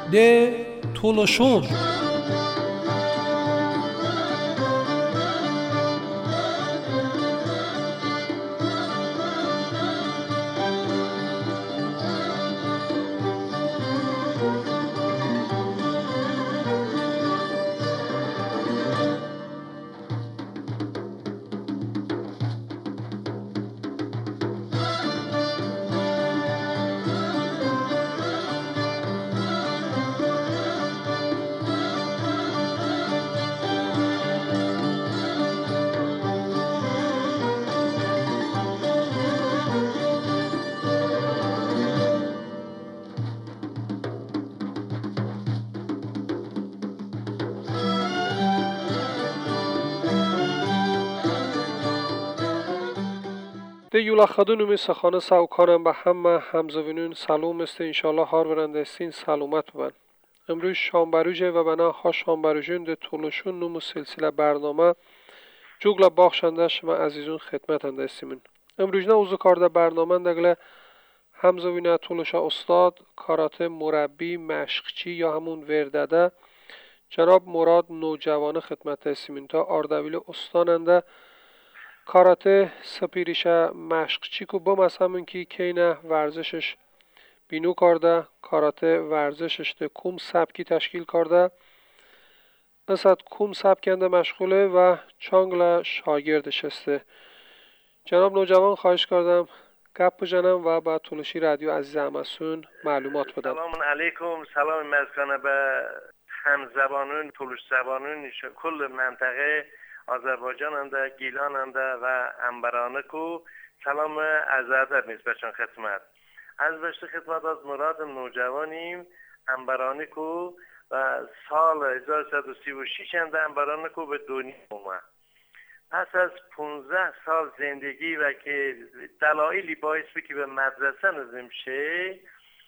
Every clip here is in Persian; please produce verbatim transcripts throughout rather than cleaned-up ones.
ده تولوشون. ده یولا خدونو می سخانه ساوکانم به همه همزوینون سلام است. انشالله هار برنده استین سلامت ببن. امروز شامبروجه و بنا ها شامبروجون ده تولوشون نمو سلسله برنامه جوگلا باخشنده شما عزیزون خدمت انده استیمون. امروز نه اوزو کارده برنامه دگله همزوینه تولوشا استاد کاراته مربی مشقچی یا همون وردده جناب مراد نوجوانه خدمت استیمون تا آردویل استاننده کاراته سپیریشه مشقچی کو بم از همون که کینه ورزشش بینو کرده کاراته ورزشش ده کوم سبکی تشکیل کرده نسد کوم سبکنده مشغوله و چانگل شاگردش استه. جناب نوجوان خواهش کردم گپ بزنم و با تولوشی رادیو عزیز همسون معلومات بدم. سلام علیکم، سلام مرزکانه به هم زبانون تولوش زبانون کل منطقه آذربایجان انده گیلان انده و انبرانه کو سلام از ادب نیست بچان خدمت از بشت خدمت از مراد نوجوانیم انبرانه کو و سال هزار و سیصد و سی و شش انده انبرانه کو به دنیا اومد. پس از پانزده سال زندگی و که دلایلی باعث بی که به مدرسه نزدیم شه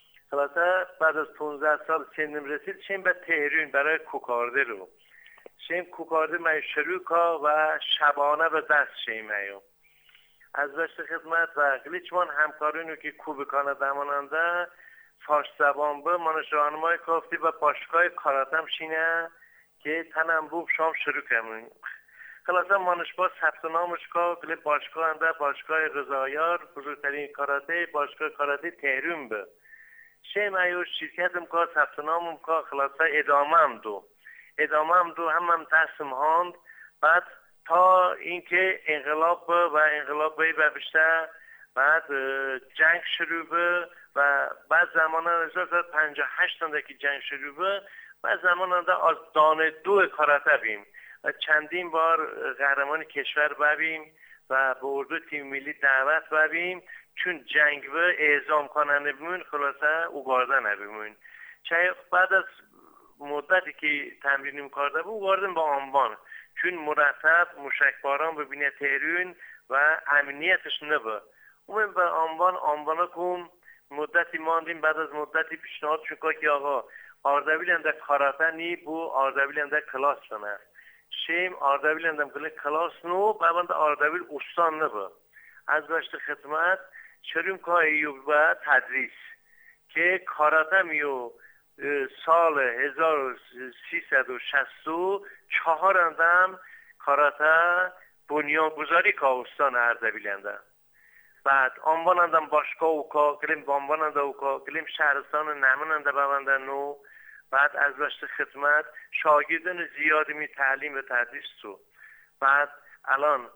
خلاصه بعد از پانزده سال سنم رسید شیم به تهران برای کوکارده رو شیم کوکارده من شروع کا و شبانه به دست شیم ایو از بشت خدمت و گلیچمان همکارونو که کوبکانه دماننده فارس زبان به منش رانمای کافتی و باشگاه کاراتم شینه که تنم بوب شام شروع کمون خلاصه منش با ثبت نامش کا گلی باشگاه انده باشگاه رضایار بزرگترین کاراته باشگاه کاراته تهران به شیم ایو شرکتم کا ثبت نامم کا خلاصه ادامه هم دو ادامه هم دو هم هم دستم هاند بعد تا اینکه انقلاب و انقلاب بایی بیشتر بعد جنگ شروع به و بعد زمان هزار و سیصد و پنجاه و هشت انده که جنگ شروع به بعد زمان انده از دانه دو کاراته بیم و چندین بار قهرمان کشور ببیم و به اردو تیم ملی دعوت ببیم چون جنگ به اعزام کننده بمون خلاصه اوگارده نبیمون چه بعد از مدتی که تمرینیم کرده بود واردم با آنوان چون مرتب مشکباران ببینه تهرون و امنیتش نبه اون به آنوان آنوانا کم مدتی ماندیم بعد از مدتی پیشنهاد شد که آقا آردویل انده کاراته نی بو آردویل انده کلاس بنه شیم آردویل انده کلی کلاس نو بابند آردویل استان نبه از بشت خدمت شروع که ایوب و تدریس که کاراته میو سال هزار و سیصد و شصت و چهار اندم کاراته بنیانگذاری که استان اردبیل اندم بعد آنوان اندم باشگاه و که کلیم بانوان انده و که کلیم شهرستان نمون انده ببنده نو بعد از بشت خدمت شاگردان زیادی می تعلیم و تدریس تو بعد الان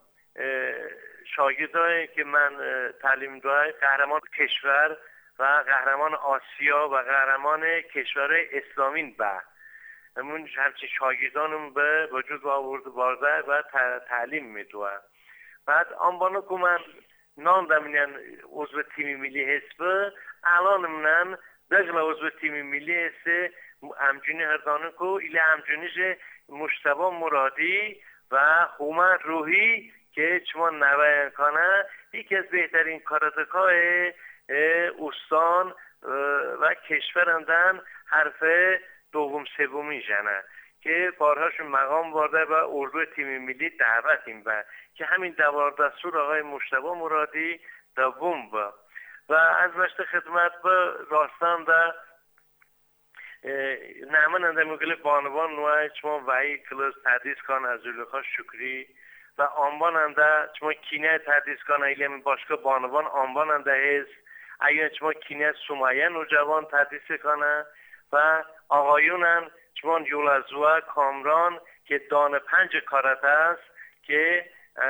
شاگردانی که من تعلیم دارم قهرمان کشور و قهرمان آسیا و قهرمان کشور اسلامین به همون همچین شاگردانم به وجود آورده بارده و تعلیم میدوه بعد آنبانو که من نام دمینن عضو تیم ملی حسبه الان منن دقل عضو تیم ملی حسبه همچنین هردانه که ایلی همچنینش مشتبه مرادی و هومن روحی که چمان نوین کنه یکی از بهترین کاراتکای استان و کشورندن حرف دوم سومی جنه که بارهاشون مقام وارده و اردو تیم ملی دعوتیم و که همین دوار دستور آقای مشتبه مرادی دوم با و از بشت خدمت به راستان ده نعمن انده مگل بانوان نوع چما وحی کلاس تحدیث کن از زلوخا شکری و آنبان انده چما کینه تحدیث کن ایلیم باشکا بانوان آنبان انده هست ایون چما کینه سمیه نوجوان تحدیث کنه و آقایونن چما یولازوه کامران که دان پنج کارت است که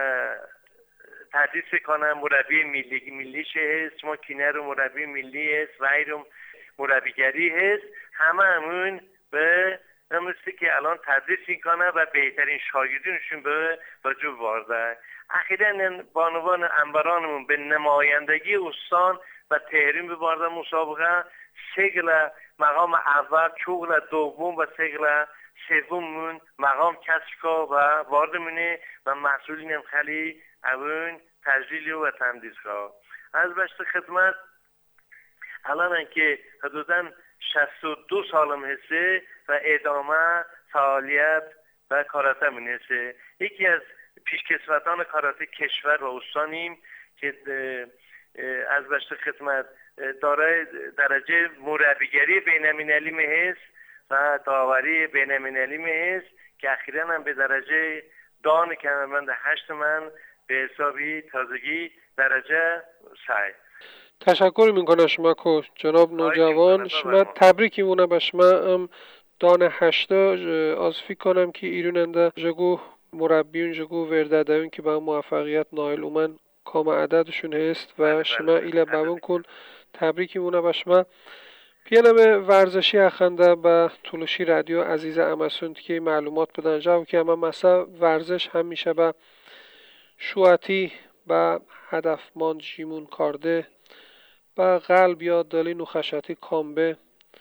تحدیث کنه مربی ملی ملیش هست چما کینه رو مربی ملی هست و ایرم مربیگری هست همه همون به نمسته که الان تدریس میکنه و بهترین شاگردینشون به وجود وارده. اخیراً بانوان انبرانمون به نمایندگی استان و تحریم ببارده مسابقه سگل مقام اول، چوغل دوم و سگل سوممون مقام کسب که و وارده مونه و مسئولین هم خیلی اون تجلیلی و تمدیز که از بشت خدمت الان که حدوداً شصت و دو سالم هسته و ادامه فعالیت و کاراته من هسته. یکی از پیشکسوتان کاراته کشور و استانیم که از بشت خدمت دارای درجه مربیگری بین‌المللی می هست و داوری بین‌المللی می هست که اخیراً هم به درجه دان کمربند هشت من به حسابی تازگی درجه سعی. تشکر میکنم شما کو جناب نوجوان شما تبریک مونه به شما ام دان هشتا از فکر کنم که ایروننده جگو مربیون جگو وردادون که با موفقیت نایل اومن کام عددشون هست و شما ایله بابون کن تبریک مونه به شما. پیانم ورزشی اخنده به طولشی رادیو عزیز امسوند که معلومات بدن جاو که اما مثلا ورزش هم میشه به شواتی به هدفمند جیمون کارده با قلب یا دلی نخشتی کامبه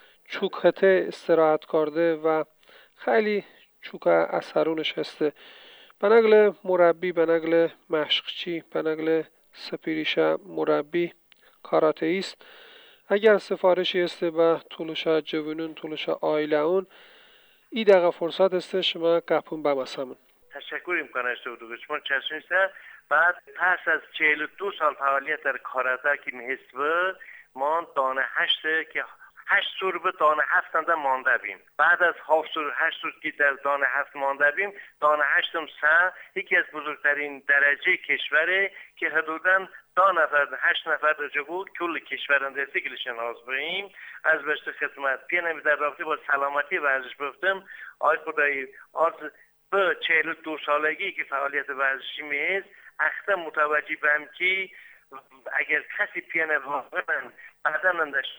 چوکته استراحت کرده و خیلی چوک اثرونش هسته به نقل مربی به نقل مشقچی به نقل سپیریشه مربی کاراتئیست اگر سفارشی هسته به طولشه جوانون طولشه آیله اون ای دقیقه فرصت هسته شما قپون بمسمون. تشکر میکنم شما شما چشمیسته. بعد پس از چهل و دو سال فعالیت در کاراته که هست و ما دانه هشت که هشت سور به دانه هفت انده مانده بیم. بعد از هفت سور هشت سور که در دانه هفت مانده بیم دانه هشتم سه یکی از بزرگترین درجه کشوره که حدوداً دو نفر هشت نفر درجه بود کل کشورنده سیگلشن آز باییم از بشت خدمت پیانمی در رابطه با سلامتی ورزش بفتم آی خدایی آز به چهل و دو سالگی که فعالیت ورزشی میهست اختا متوجه بهم که اگر کسی پیانه واقعا بدنندش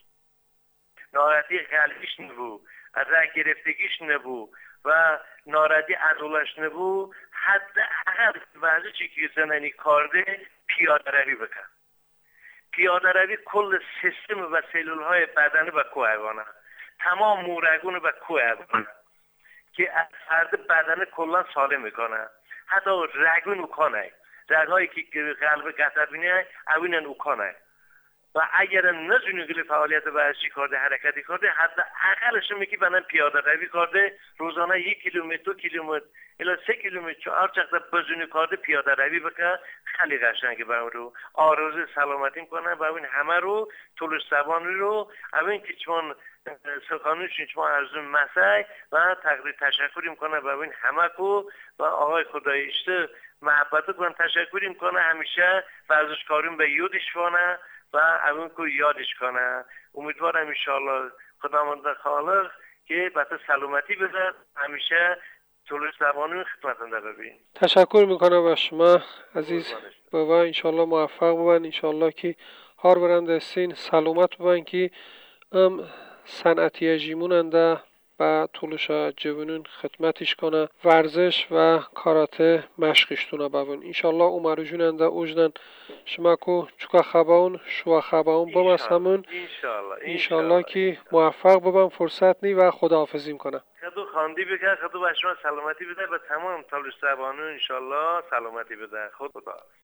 ناراحتی قلبیش نبو رگ گرفتگیش نبو و ناراحتی عضلش نبو حداقل ورزشی که زنانی کارده پیاده روی بکن. پیاده روی کل سیستم و سلول های بدن به کو حیوانه تمام مورگون به کو حیوانه که از فرد بدن کلا سالم میکنه حتی رگون اوکانه رگهایی که قلب قطع بینه اوینن اوکانه و اگر نزونی گلی فعالیت ورزشی کرده حرکتی کرده حتی اقلش میگی بدن پیاده روی کرده روزانه یک کیلومتر دو کیلومتر الی سه کیلومتر چهار چقدر بزنی کرده پیاده روی بکن خیلی قشنگه به رو آرزوی سلامتی میکنه و این همه رو طول زبان رو اوین که چون سخانوشون چون ارزو مسای و تقدیر تشکری میکنه و این همه کو و آقای خدایشته محبت کن تشکری میکنه همیشه ورزشکارون به یادش کنه و اون کو یادش کنه. امیدوارم انشالله خداوند خالق که بطه سلامتی بده همیشه طولش زبانون خدمتنده ببین. تشکر میکنم به شما عزیز بابا انشالله موفق بودن انشالله که هار برنده سین سلامت بودن که ام صنعتی جیموننده و طولش جوانون خدمتش کنه ورزش و کاراته مشقشتونه ببین انشالله عمر جوننده اوجدن شما کو چوکا خباون شوا خباون بمس همون انشالله انشالله که موفق ببن فرصت نی و خداحافظی کنه خدو خاندی بکن خدو به شما سلامتی بده و تمام طولش زبانون انشالله سلامتی بده خود خدا